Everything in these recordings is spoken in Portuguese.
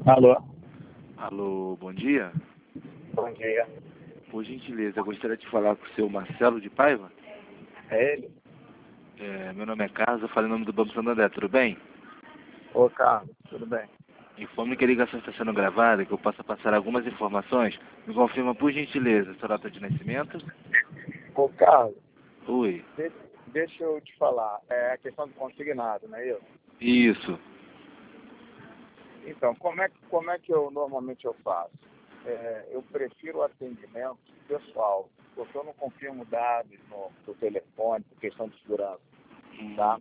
Alô? Alô, bom dia. Bom dia. Por gentileza, eu gostaria de falar com o seu Marcelo de Paiva. É ele? Meu nome é Carlos, eu falo em nome do Banco Santander, tudo bem? Ô, Carlos, tudo bem? Informe que a ligação está sendo gravada e que eu possa passar algumas informações. Me confirma, por gentileza, sua data de nascimento? Ô, Carlos, Oi. deixa eu te falar. É a questão do consignado, não é isso? Isso. Então, como é que eu normalmente faço? Eu prefiro o atendimento pessoal, porque eu não confirmo dados no telefone, por questão de segurança, tá?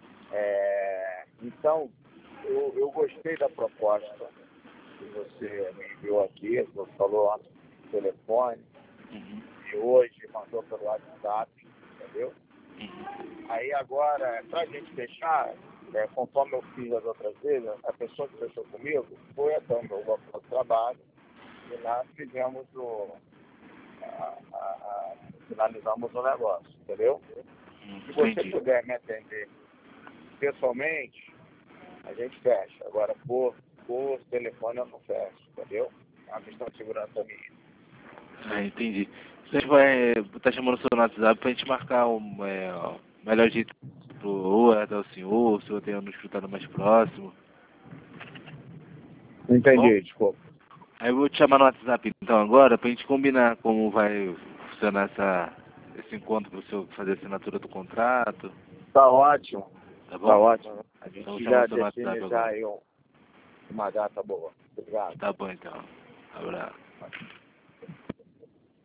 Então, eu gostei da proposta que você me enviou aqui, você falou antes no telefone, e hoje mandou pelo WhatsApp, entendeu? Aí agora, para a gente fechar, conforme eu fiz as outras vezes, a pessoa que fechou comigo foi até o meu local de trabalho e lá fizemos finalizamos o negócio, entendeu? Se você Entendi. puder me atender pessoalmente, a gente fecha. Agora, por telefone eu não fecho, entendeu? É uma questão de segurança minha. Entendi. A gente vai estar chamando o seu no WhatsApp pra gente marcar o melhor jeito ou até o senhor, ou se eu tenho no escritório mais próximo. Bom, Entendi, desculpa. aí eu vou te chamar no WhatsApp então agora pra gente combinar como vai funcionar esse encontro para o senhor fazer a assinatura do contrato. Tá ótimo. Tá Tá bom? ótimo. A Então vou gente chamar já o seu no WhatsApp define já agora. aí uma data boa. Obrigado. Tá bom então. Abraço.